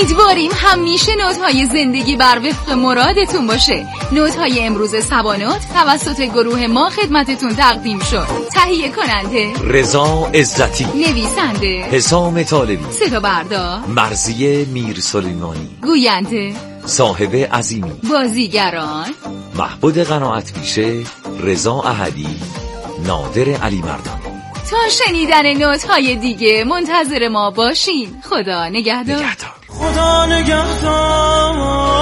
امیدواریم همیشه نوت‌های زندگی بر وفق مرادتون باشه. نوت‌های امروز سبانوت توسط گروه ما خدمتتون تقدیم شد. تهیه کننده رضا عزتی، نویسنده حسام طالبی، صدا بردار مرضیه میرسلیمانی، گوینده صاحب عظیمی، بازیگران محبود قناعت پیشه، رضا احدی، نادر علی مردان. تا شنیدن نوت‌های دیگه منتظر ما باشین. خدا نگهدار. خدا نگهدار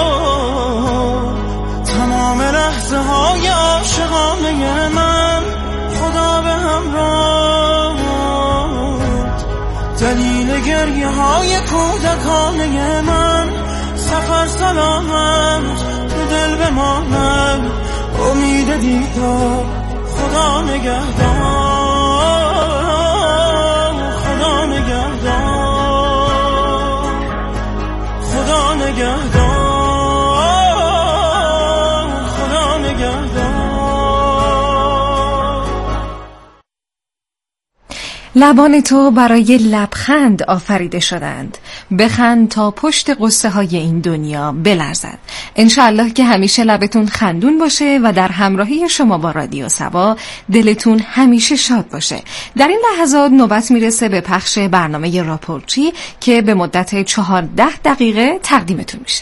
تمام لحظه های عاشقانه من. خدا به همراه دلیل گریه های کودکانه من. سفر سلامت تو دل بماند امید دیدار. خدا نگهدار خدا نگهدار خدا نگهدار خدا نگهدار. لبان تو برای لبخند آفریده شدند. بخند تا پشت قصه های این دنیا بلرزد. انشالله که همیشه لبتون خندون باشه و در همراهی شما با رادیو سبا دلتون همیشه شاد باشه. در این لحظات نوبت میرسه به پخش برنامه راپورچی که به مدت 14 دقیقه تقدیمتون میشه.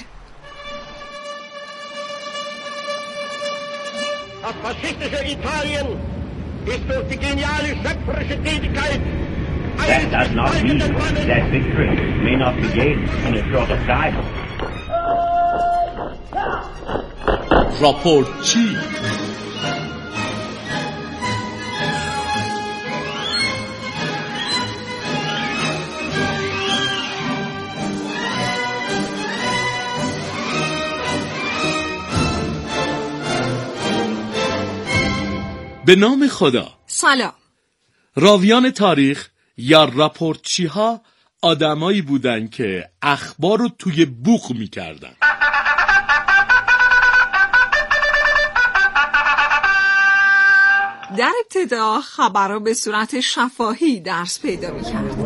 That does not mean that victory may not be gained in a short time. راپورچی. به نام خدا. سلام. راویان تاریخ یا راپورچی ها آدمایی بودن که اخبار رو توی بوق میکردن. در ابتدا خبرها به صورت شفاهی درس پیدا میکرد.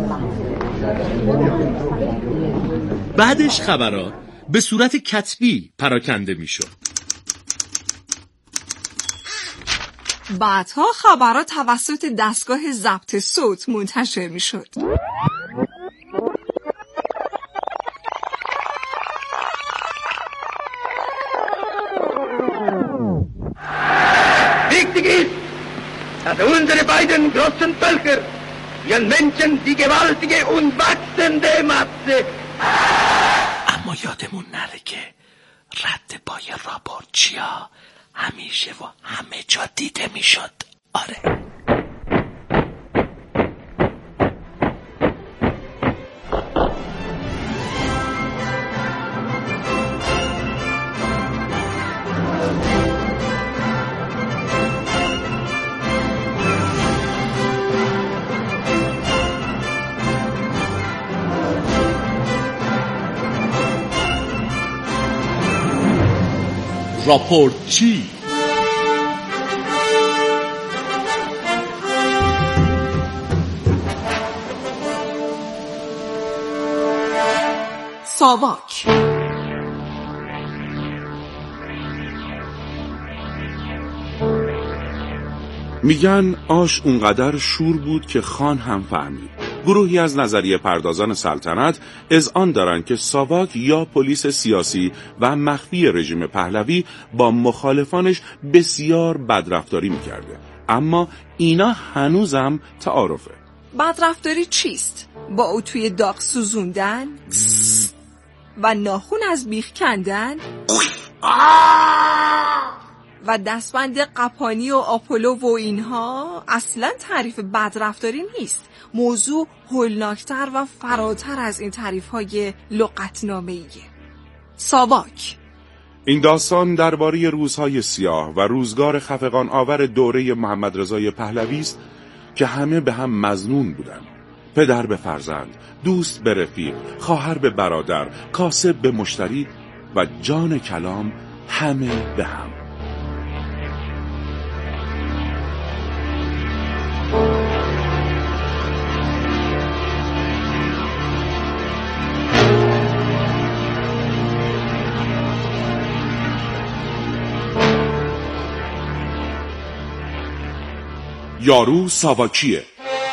بعدش خبرها به صورت کتبی پراکنده میشد. بعدها خبرها توسط دستگاه ضبط صوت منتشر میشد. Wichtig ist, dass unsere beiden großen Völker ihren Menschen die gewaltige und wachsende Masse. اما یادمون نره که رد پای راپورچیا همیشه و همه جا دیده میشد. آره. راپورچی. ساواک. میگن آش اونقدر شور بود که خان هم فهمید. گروهی از نظریه پردازان سلطنت اذعان دارند که ساواک یا پلیس سیاسی و مخفی رژیم پهلوی با مخالفانش بسیار بدرفتاری میکرده، اما اینا هنوزم تعارفه. بدرفتاری چیست؟ با او توی داغ سوزوندن و ناخون از بیخ کندن و دستبند قپانی و آپولو و اینها اصلا تعریف بدرفتاری نیست. موضوع هولناکتر و فراتر از این تعریف‌های لغتنامه‌ایه. ساواک. این داستان درباره روزهای سیاه و روزگار خفقان آور دوره محمد رضای پهلوی است که همه به هم مظنون بودند. پدر به فرزند، دوست به رفیق، خواهر به برادر، کاسب به مشتری و جان کلام همه به هم. یارو ساواکیه.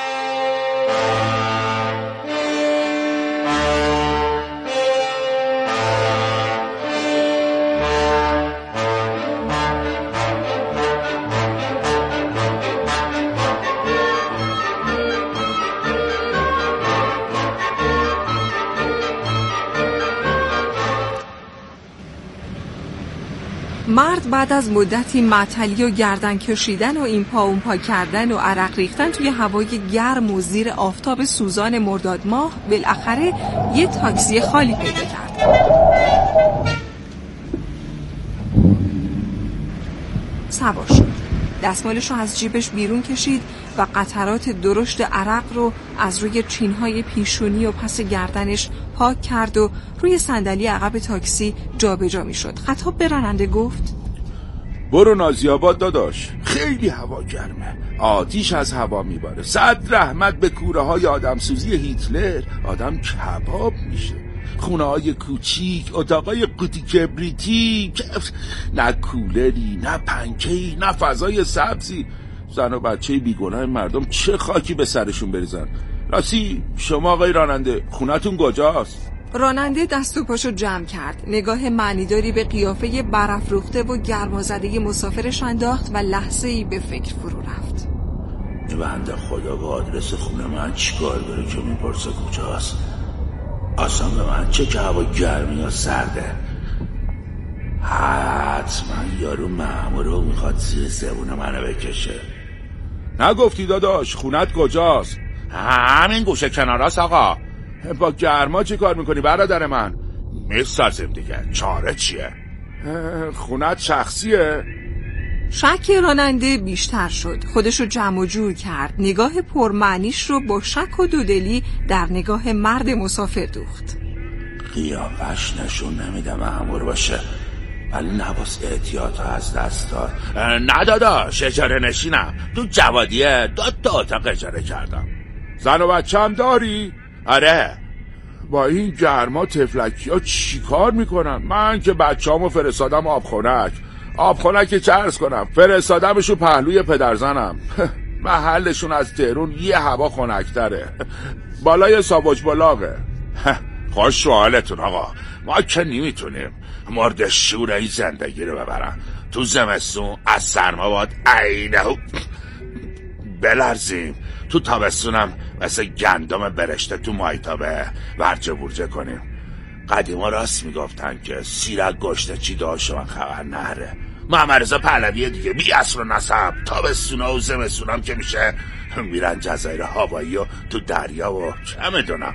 مرد بعد از مدتی معطلی و گردن کشیدن و این پا اون پا کردن و عرق ریختن توی هوای گرم و زیر آفتاب سوزان مرداد ماه بالاخره یه تاکسی خالی پیدا کرد. سوار شد. دستمالش رو از جیبش بیرون کشید و قطرات درشت عرق رو از روی چینهای پیشونی و پس گردنش پاک کرد و روی صندلی عقب تاکسی جابجا میشد. خطاب به راننده گفت: برو نازی‌آباد داداش، خیلی هوا گرمه، آتیش از هوا میباره. صد رحمت به کوره های آدمسوزی هیتلر، آدم کباب میشه. خونه های کوچیک، اتاقای قوطی کبریتی، نه کولری، نه پنکه‌ای، نه فضای سبزی. زن و بچه بیگناه مردم چه خاکی به سرشون بریزن. راستی شما آقای راننده، خونتون کجاست؟ راننده دست و پاشو جمع کرد، نگاه معنیداری به قیافه برافروخته و گرمازده مسافرش انداخت و لحظه‌ای به فکر فرو رفت. بنده خدا با آدرس خونه من چیکار داره که میپرسه کجاست؟ اصلا به من چه که هوا گرمی یا سرده؟ حتما یارو مأمورو میخواد زیر زبون منو بکشه. نگفتی داداش خونت کجاست؟ همین گوشه کناراست آقا. با گرما چی کار میکنی برادر من؟ میسازیم دیگه، چاره چیه؟ خونت شخصیه؟ شک راننده بیشتر شد. خودشو جمع و جور کرد. نگاه پرمعنیش رو با شک و دودلی در نگاه مرد مسافر دوخت. قیافش نشون نمیده مأمور باشه، ولی نباس احتیاط از دست دار. نه داداش، اجاره نشینم، تو جوادیه 2 اتاق اجاره کردم. زن و بچه هم داری؟ آره. با این گرما تفلکی ها چی کار میکنن؟ من که بچه هامو فرستادم آبخونک چه عرض کنم، فرستادمشو پهلوی پدرزنم. محلشون از تهرون یه هوا خنک‌تره، بالای ساواج بلاغه. خوش رو حالتون آقا، ما که نمیتونیم مرد شوره زندگی رو ببرم. تو زمستون از سرما باید عینه بلرزیم، تو تابستونم مثل گندم برشته تو مایتابه ورجه برجه کنیم. قدیما راست میگفتن که سیرک گشته چی داشت من خبر نره. محمد رضا پهلوی دیگه بی اصل و نسب، تابستونا و زمستونم که میشه میرن جزایر هاوایی و تو دریا و چه میدونم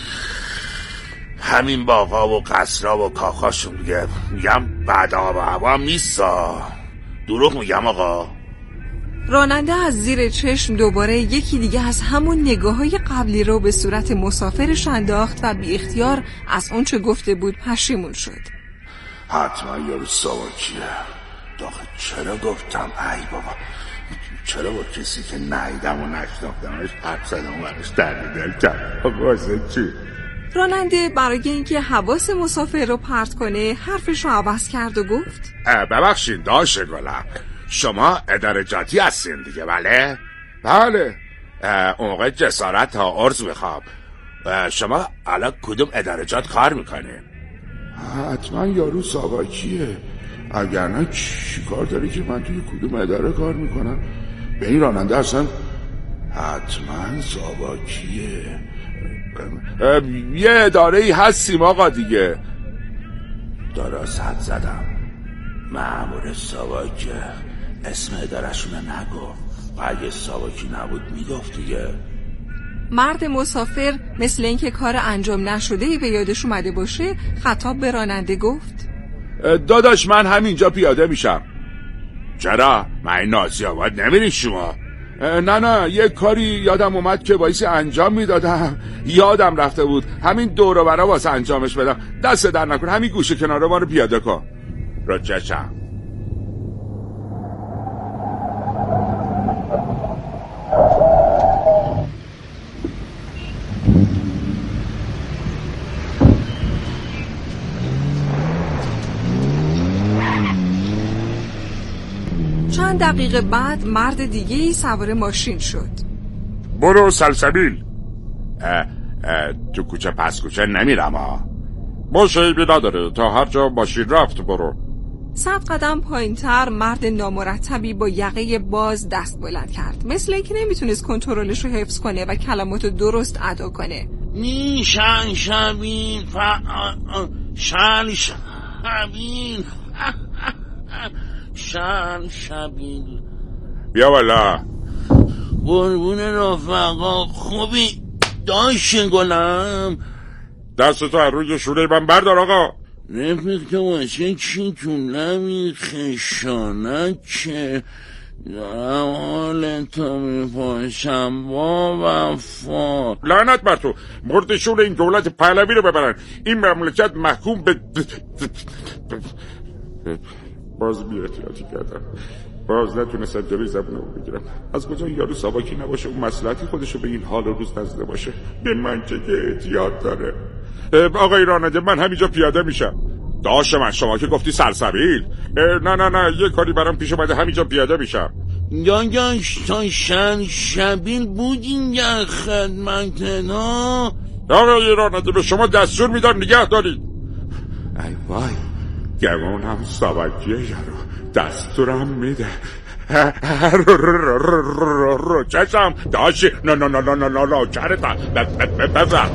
همین باغا و قصرها و کاخاشون دیگه. میگم بعد آب و هوا هم نیستا، دروغ میگم آقا؟ راننده از زیر چشم دوباره یکی دیگه از همون نگاه‌های قبلی رو به صورت مسافرش انداخت و بی اختیار از اون چه گفته بود پشیمون شد. حتما یارو ساواکیه. داخل چرا گفتم ای بابا، چرا با کسی که نهیدم و نشناختمش حرف زدم و برش درد دل کرد؟ واسه چی؟ راننده برای اینکه حواس مسافر رو پرت کنه حرفش رو عوض کرد و گفت: ببخشید داشه گلم، شما ادارجاتی هستین دیگه بله؟ بله. اون موقع جسارت ها عرض بخوام، شما الان کدوم ادارجات کار میکنین؟ حتما یارو ساواکیه، اگر نه چی کار داره که من توی کدوم اداره کار میکنم؟ به این راننده اصلا حتما ساواکیه. یه اداره‌ای هستیم آقا دیگه. درست حد زدم، مأمور ساواکیه. اسم اداره‌شونه نگفت، اگه ساواکی نبود میگفت دیگه. مرد مسافر مثل اینکه کار انجام نشده‌ای به یادش اومده باشه خطاب به راننده گفت: داداش من همینجا پیاده میشم. چرا؟ من نازی‌آباد نمیری شما؟ نه یه کاری یادم اومد که بایستی انجام میدادم، یادم رفته بود، همین دور و برا واسه انجامش بدم. دست در نکن، همین گوشه کناره ما رو پیاده کن. رو چشم. چند چند دقیقه بعد مرد دیگه‌ای سوار ماشین شد. برو سلسبیل. تو کوچه پس کوچه نمیرم ها. باشه ایبی نداره، تا هر جا ماشین رفت برو. 100 قدم پایین‌تر مرد نامرتبی با یقه باز دست بلند کرد، مثل اینکه نمیتونست کنترلش رو حفظ کنه و کلمات درست ادا کنه. شن شبین شن شبین شن شبین. بیا والا. قربون رفقا. خوبی داشت گلم؟ دستتو از روی شوره من بردار آقا. رفیق تو واسه چی تو نمیخشانه که دارم حالتو میپاشم با وفا. لعنت بر تو. مردشون این دولت پهلوی رو ببرن. این مملکت محکوم به باز بی‌احتیاطی کردم. باز نتونستم جلوی زبونمو بگیرم. از کجا یارو ساواکی نباشه اون مصلحتی خودشو به این حال و روز نزده باشه؟ به من که احتیاط داره. آقای راننده من همینجا پیاده میشم. داش من شما که گفتی سلسبیل. نه یه کاری برام پیش اومده، همینجا پیاده میشم. داداش تا شن شبیل بودین در خدمت نا. آقای راننده به شما دستور میدن نگه دارید. ای وای گمونم ساواکیه یارو دستورم میده. چشم داشتی نه چرتا ببرد.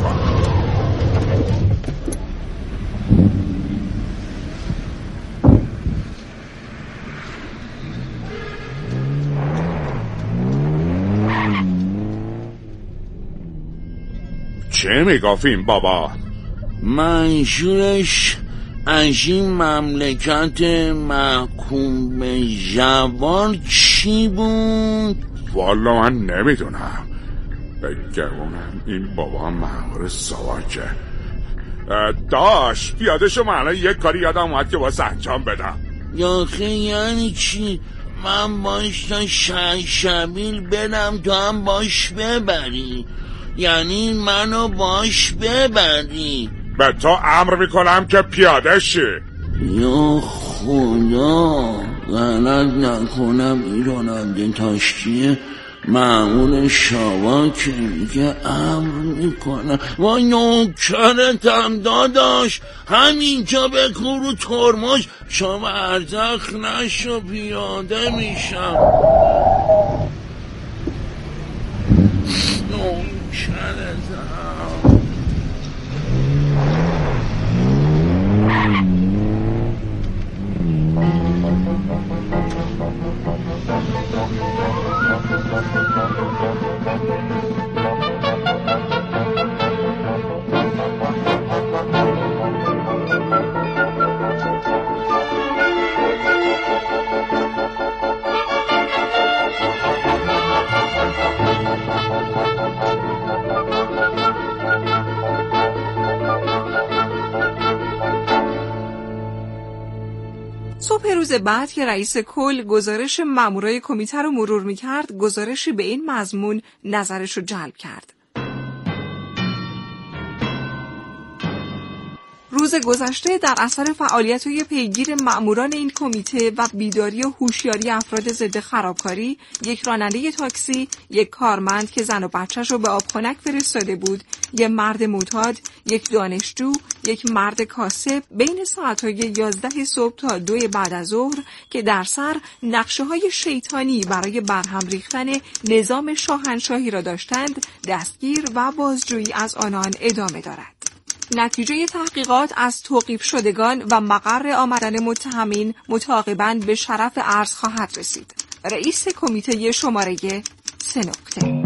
چه میگفتیم بابا؟ منشورش از این مملکت محکوم به زوال چی بود؟ والا من نمیدونم. بگمونم این بابا مأمور ساواکه. داش پیاده شما الان یک کاری یادم اومد که واسه انجام بدم. یاخه یعنی چی؟ من باش تا شبیل برم تو هم باش ببری؟ یعنی منو باش ببری؟ به تو امر میکنم که پیاده شی. یا خدا غلط نکنم این راننده تاشتیه مأمور شاواکه میگه امر میکنم. و نوکرتم داداش همینجا بکن رو ترمز شما ارزخ نشو پیاده میشم. نوکرتم. صبح روز بعد که رئیس کل گزارش مامورای کمیته رو مرور می‌کرد، گزارشی به این مضمون نظرش رو جلب کرد. روز گذشته در اثر فعالیت‌های پیگیر ماموران این کمیته و بیداری و هوشیاری افراد ضد خرابکاری، یک راننده تاکسی، یک کارمند که زن و بچه‌ش رو به آبخنک فرستاده بود، یک مرد معتاد، یک دانشجو، یک مرد کاسب بین ساعت‌های 11 صبح تا 2 بعد از ظهر که در سر نقشه‌های شیطانی برای برهم ریختن نظام شاهنشاهی را داشتند، دستگیر و بازجویی از آنان ادامه دارد. نتیجه تحقیقات از توقیف شدگان و مقر آمدن متهمین متعاقباً به شرف عرض خواهد رسید. رئیس کمیته شماره 3 نقطه.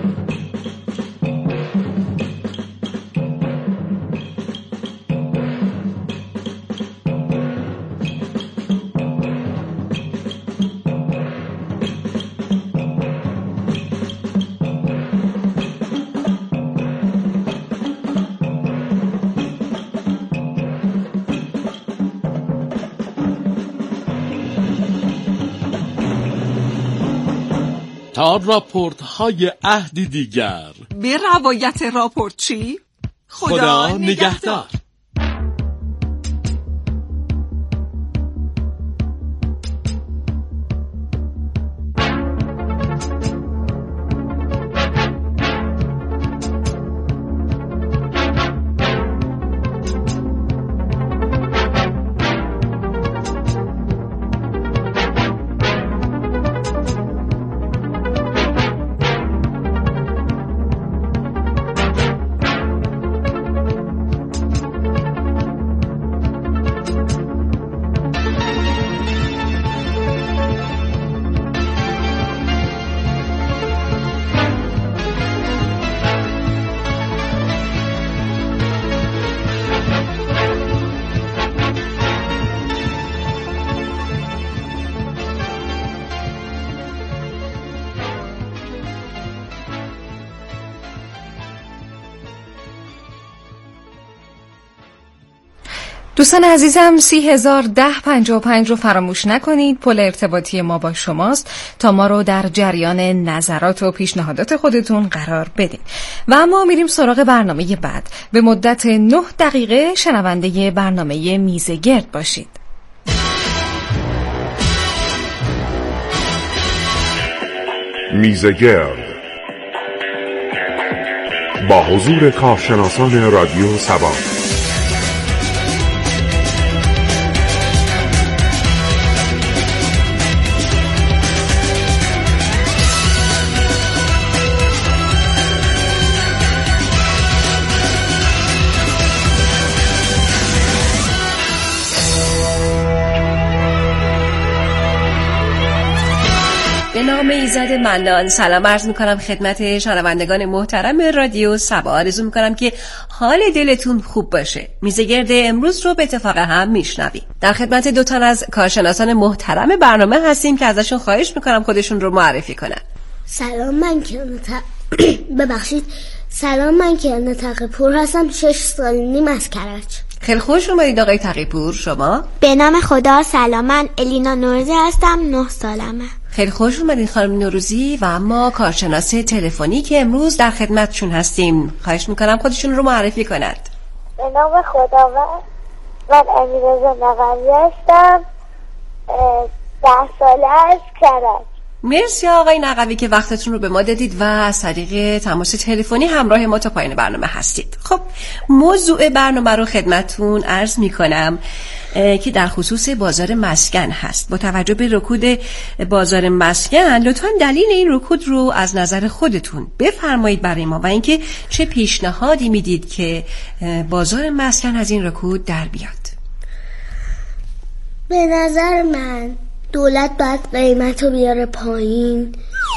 تا راپورت های عهدی دیگر به روایت راپورت چی؟ خدا نگهدار. دوستان عزیزم 30,010.55 رو فراموش نکنید. پل ارتباطی ما با شماست تا ما رو در جریان نظرات و پیشنهادات خودتون قرار بدید. و اما میریم سراغ برنامه بعد. به مدت 9 دقیقه شنونده برنامه میزگرد باشید. میزگرد با حضور کارشناسان رادیو سبا. به نام ایزد منان سلام عرض میکنم خدمت شنوندگان محترم رادیو سبا. آرزو میکنم که حال دلتون خوب باشه. میزگرد امروز رو به اتفاق هم میشنویم. در خدمت 2 تن از کارشناسان محترم برنامه هستیم که ازشون خواهش میکنم خودشون رو معرفی کنن. سلام، من کیان تقی‌پور هستم. 6 سال نیم از کرج. خیلی خوش اومدید آقای تقی‌پور. شما؟ به نام خدا. سلام، من الینا نوروزی هستم. 9 سالمه. خیلی خوش اومدید خانم نوروزی. و اما کارشناس تلفنی که امروز در خدمتشون هستیم خواهش میکنم خودشون رو معرفی کنند. به نام خدا. من امیررضا نقوی هستم. 10 ساله از کرج. مرسی آقای نقوی که وقتتون رو به ما دادید و از طریق تماس تلفنی همراه ما تا پایان برنامه هستید. خب موضوع برنامه رو خدمتتون عرض میکنم که در خصوص بازار مسکن هست. با توجه به رکود بازار مسکن لطفاً دلیل این رکود رو از نظر خودتون بفرمایید برای ما و اینکه چه پیشنهادی میدید که بازار مسکن از این رکود در بیاد. به نظر من دولت باید قیمت رو بیاره پایین.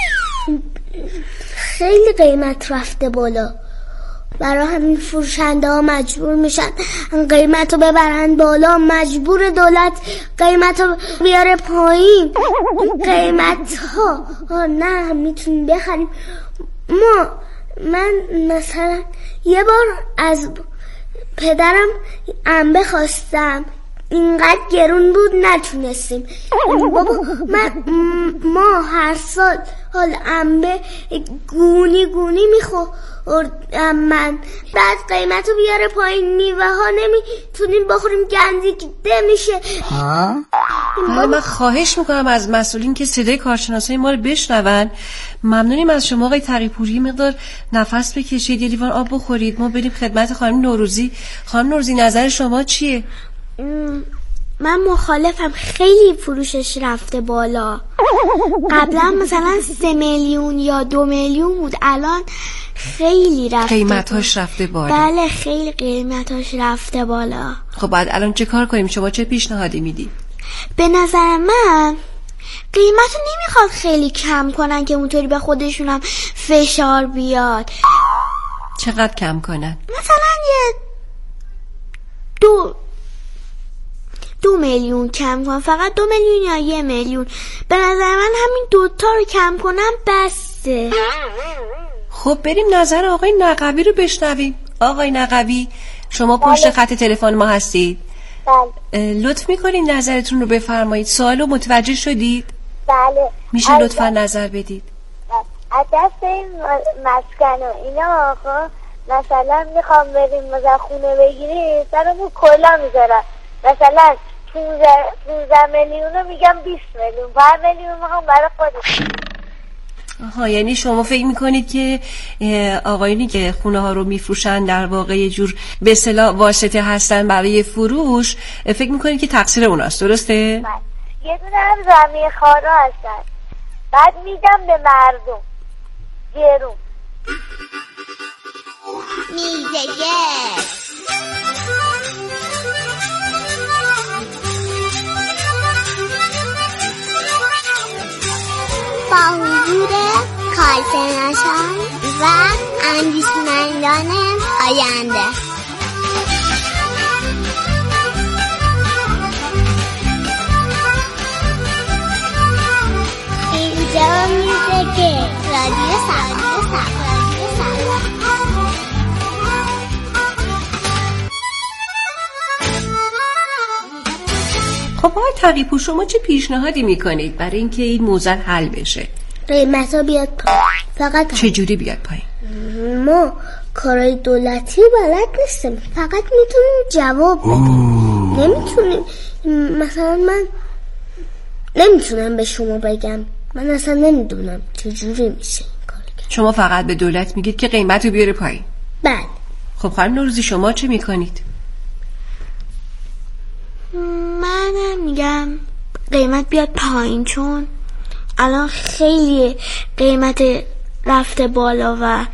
خیلی قیمت رفته بالا، برای همین فروشنده ها مجبور میشن قیمت رو ببرن بالا. مجبور دولت قیمت رو بیاره پایین. قیمت ها نه میتونیم بخریم. من مثلا یه بار از پدرم انبه خواستم، اینقدر گرون بود نتونستیم. بابا ما هر سال انبه گونی میخوردم من. بعد قیمت رو بیاره پایین، میوه ها نمیتونیم بخوریم، گندیده میشه. من خواهش میکنم از مسئولین که صدای کارشناسای ما رو بشنون. ممنونیم از شما آقای تقی‌پوری. مقدار نفس بکشید، یه لیوان آب بخورید، ما بریم خدمت خانم نوروزی. خانم نوروزی نظر شما چیه؟ من مخالفم. خیلی فروشش رفته بالا. قبلا مثلا 3 میلیون یا 2 میلیون بود، الان خیلی رفته قیمتاش رفته بالا. بله خیلی قیمتاش رفته بالا. خب بعد الان چه کار کنیم؟ شما چه پیشنهادی میدی؟ به نظر من قیمتو نمیخواد خیلی کم کنن که اونطوری به خودشونم فشار بیاد. چقدر کم کنن؟ مثلا یه 2 میلیون کم کنن، فقط 2 میلیون یا 1 میلیون. به نظر من همین 2 تا رو کم کنم بسته. خب بریم نظر آقای نقوی رو بشنویم. آقای نقوی شما پشت خط تلفن ما هستید؟ بله. لطف میکنید نظرتون رو بفرمایید. سوالو متوجه شدید؟ بله. میشه لطفا نظر بدید؟ از دست این مسکن و اینا آقا مثلا میخوام بریم مثلا خونه بگیریم، سرمون کلا میذارن. مثلا 15 میلیون رو میگم 20 میلیون، 5 میلیون میخوام برای خودم. آها، یعنی شما فکر میکنید که آقایونی که خونه ها رو میفروشن در واقع یه جور به اصطلاح واسطه هستن برای فروش، فکر میکنید که تقصیر اوناست، درسته؟ یه دونه هم زمین خارا هستن، بعد میدم به مردم گرون. با حضور کارشناسان و اندیشمندان آینده. اینجا میزه که رادیو سبا. خب آقای تقی‌پور شما چه پیشنهادی میکنید برای اینکه این موضوع حل بشه؟ قیمتا بیاد پایین. فقط چه جوری بیاد پایین؟ ما کارهای دولتی بلد نیستیم، فقط میتونیم جواب بدیم. نمیتونیم مثلا من نمیتونم به شما بگم، من اصلا نمیدونم چجوری میشه این کار. شما فقط به دولت میگید که قیمت رو بیاره پایین؟ بله. خب خانم نوروزی شما چه میکنید؟ منم میگم قیمت بیاد پایین، چون الان خیلی قیمت رفته بالا و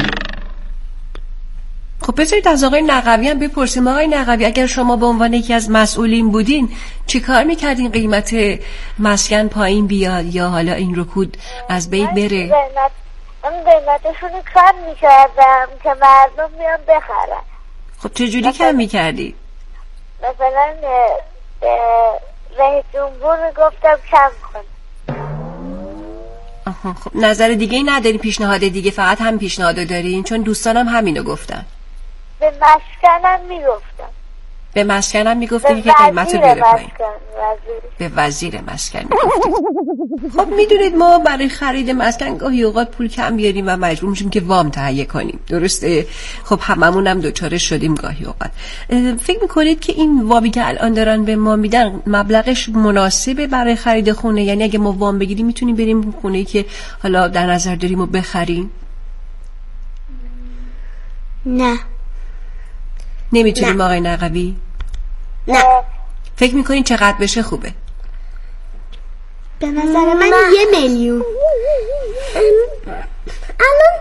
خب بذارید از آقای نقوی هم بپرسیم. آقای نقوی اگر شما به عنوان یکی از مسئولین بودین چی کار میکردین قیمت مسکن پایین بیاد یا حالا این رکود از بین بره؟ قیمتشون رو کم میکردم که مردم بیان بخرن. خب چجوری کم میکردی؟ مثلا رئیس جمهور گفتم کم کن. خب نظر دیگه ای نداری؟ پیشنهاد دیگه؟ فقط هم پیشنهاد دارین؟ چون دوستانم همینو گفتن. به مسکنم میگفتم. به مسکنم میگفتیم که قیمت رو بیاره پایین. به وزیر مسکن میگفتیم. خب میدونید ما برای خرید مسکن گاهی اوقات پول کم بیاریم و مجبور میشیم که وام تهیه کنیم، درسته؟ خب هممون هم دوچاره شدیم گاهی اوقات. فکر میکنید که این وامی که الان دارن به ما میدن مبلغش مناسبه برای خرید خونه؟ یعنی اگه ما وام بگیریم میتونیم بریم خونه‌ای که حالا در نظر داریم و بخریم؟ نه. نمیتونیم آقای نقوی؟ نه. فکر میکنین چقدر بشه خوبه؟ به نظر من 1 میلیون. الان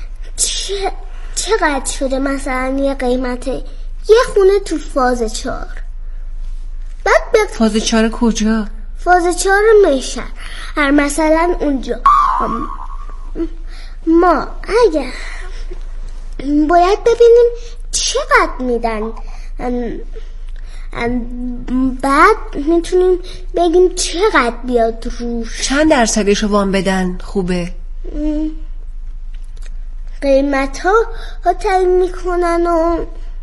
چقدر شده مثلا یه قیمت یه خونه تو فاز 4؟ بعد فاز 4 کجا؟ فاز 4 میشن هر مثلا اونجا ما اگه باید ببینیم چقدر میدن، بعد میتونیم بگیم چقدر بیاد روش. چند درصدش رو وام بدن خوبه؟ قیمت ها تعیین میکنن و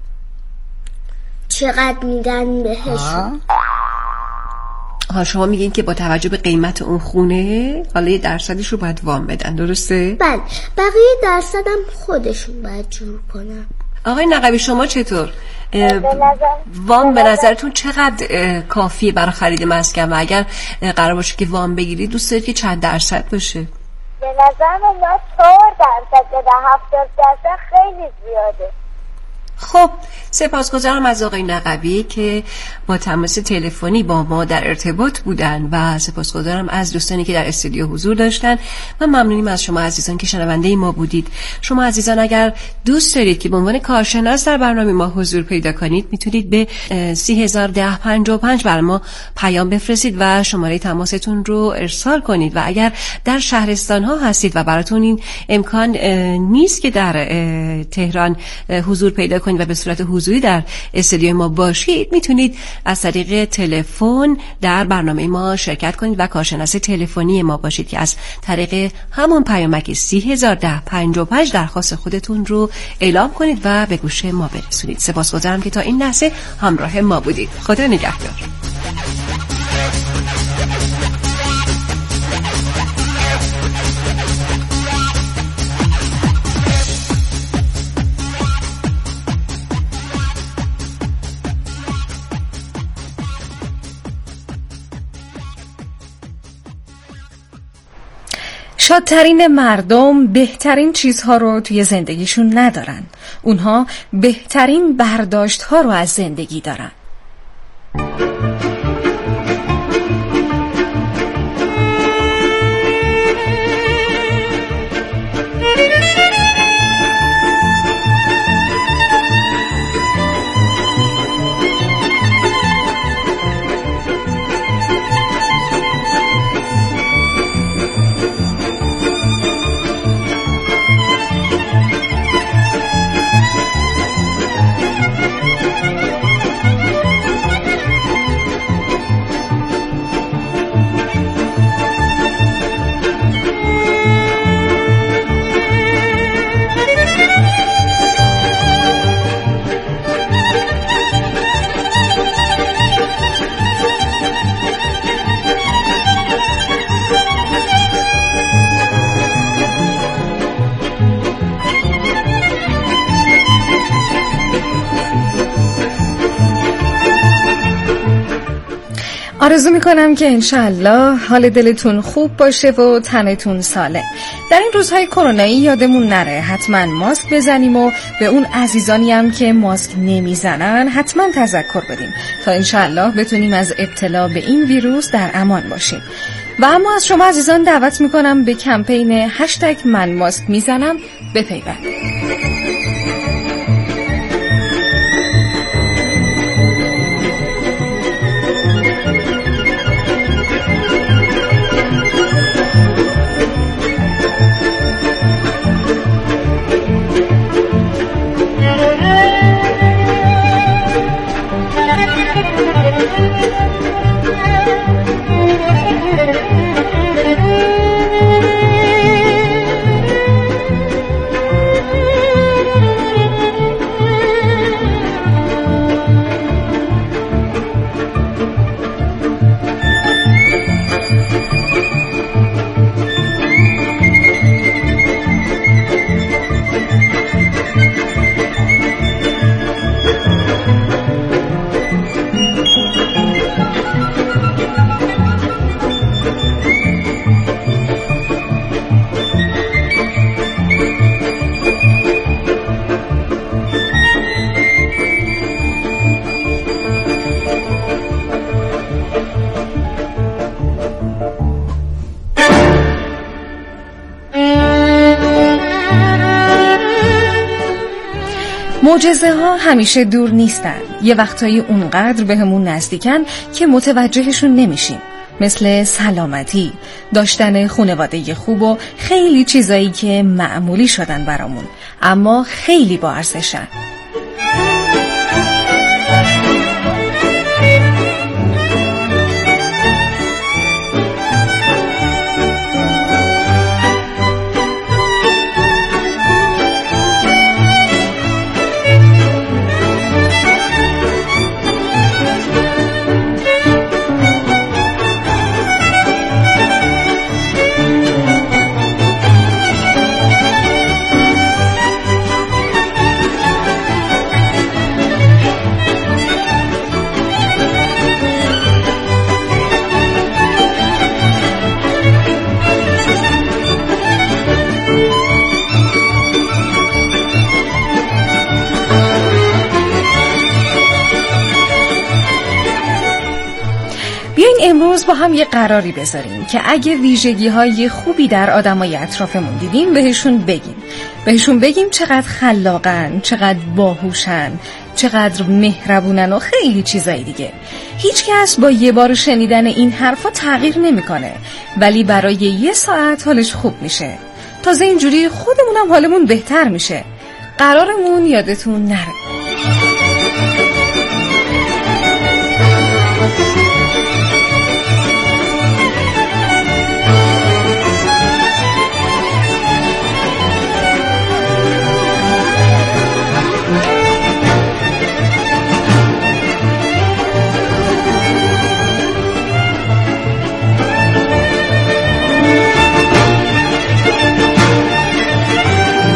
چقدر میدن بهشون. شما میگین که با توجه به قیمت اون خونه حالا یه درصدش رو باید وام بدن، درسته؟ بله، بقیه درصدم خودشون باید جور کنن. آقای نقوی شما چطور؟ وام به نظرتون چقدر کافیه برای خرید مسکن و اگر قرار باشه که وام بگیرید دوست دارید که چند درصد باشه؟ به نظر من 4% یا 70% خیلی زیاده. خب سپاسگزارم از آقای نقوی که با تماس تلفنی با ما در ارتباط بودن و سپاسگزارم از دوستانی که در استودیو حضور داشتن و ممنونیم از شما عزیزان که شنونده ما بودید. شما عزیزان اگر دوست دارید که به عنوان کارشناس در برنامه ما حضور پیدا کنید میتونید به 301055 برای ما پیام بفرستید و شماره تماستون رو ارسال کنید و اگر در شهرستان ها هستید و براتون این امکان نیست که در تهران حضور پیدا کنید و به صورت حضوری در استودیوی ما باشید میتونید از طریق تلفن در برنامه ما شرکت کنید و کارشناس تلفنی ما باشید که از طریق همون پیامک 301055 درخواست خودتون رو اعلام کنید و به گوش ما برسونید. سپاسگزارم که تا این لحظه همراه ما بودید. خدا نگهدار. شادترین مردم بهترین چیزها رو توی زندگیشون ندارن. اونها بهترین برداشتها رو از زندگی دارن. آرزو میکنم که انشالله حال دلتون خوب باشه و تنتون سالم. در این روزهای کرونایی یادمون نره حتما ماسک بزنیم و به اون عزیزانی هم که ماسک نمیزنن حتما تذکر بدیم تا انشالله بتونیم از ابتلا به این ویروس در امان باشیم. و اما از شما عزیزان دعوت میکنم به کمپین #من ماسک میزنم بپیوندید. معجزه ها همیشه دور نیستن. یه وقتایی اونقدر بهمون نزدیکن که متوجهشون نمیشیم، مثل سلامتی، داشتن خانواده خوب و خیلی چیزایی که معمولی شدن برامون اما خیلی با ارزشن. امروز با هم یه قراری بذاریم که اگه ویژگی‌های خوبی در آدمای اطرافمون دیدیم بهشون بگیم چقدر خلاقن، چقدر باهوشن، چقدر مهربونن و خیلی چیزای دیگه. هیچ کس با یه بار شنیدن این حرفا تغییر نمیکنه، ولی برای یه ساعت حالش خوب میشه. تازه اینجوری خودمونم حالمون بهتر میشه. قرارمون یادتون نره.